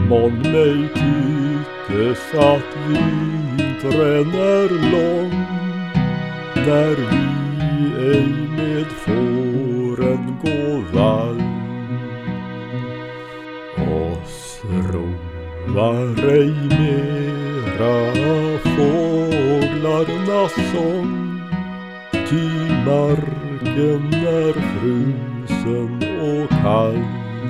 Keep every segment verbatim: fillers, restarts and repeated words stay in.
mån mig tyckes att vintern är lång, när vi ej med fåren gå vall. Oss roar ej mera fåglarnas sång, ty marken är frusen och kall.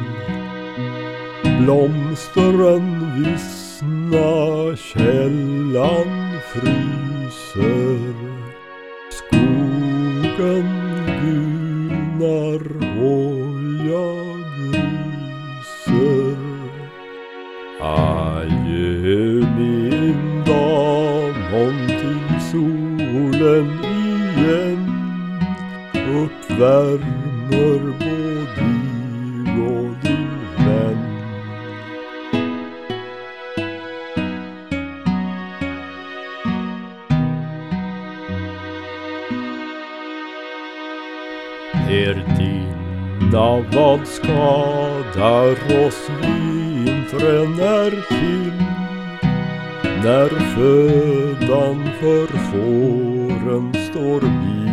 Blomstren vissna, källan fryser, skogen gulnar och jag ryser. Adjö min dam, till solen igen uppvärmer både dig och din vän. Er dina vad skadar oss vintren är till, när födan för fåren står bi.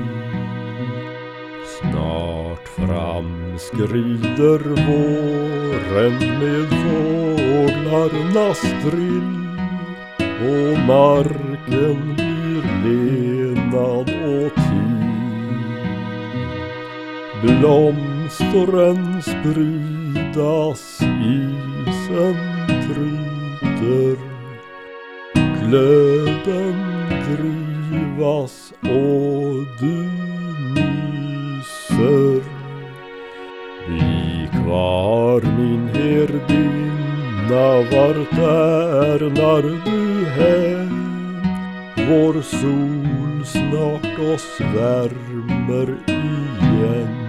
Snart framskrider våren med fåglarnas drill, och marken blir lenad och tid. Blomstren spridas, isen tryter, glöden drivas och du nyser. Bli kvar min herdinna, vart är när du hän? Vår sol snart oss värmer igen.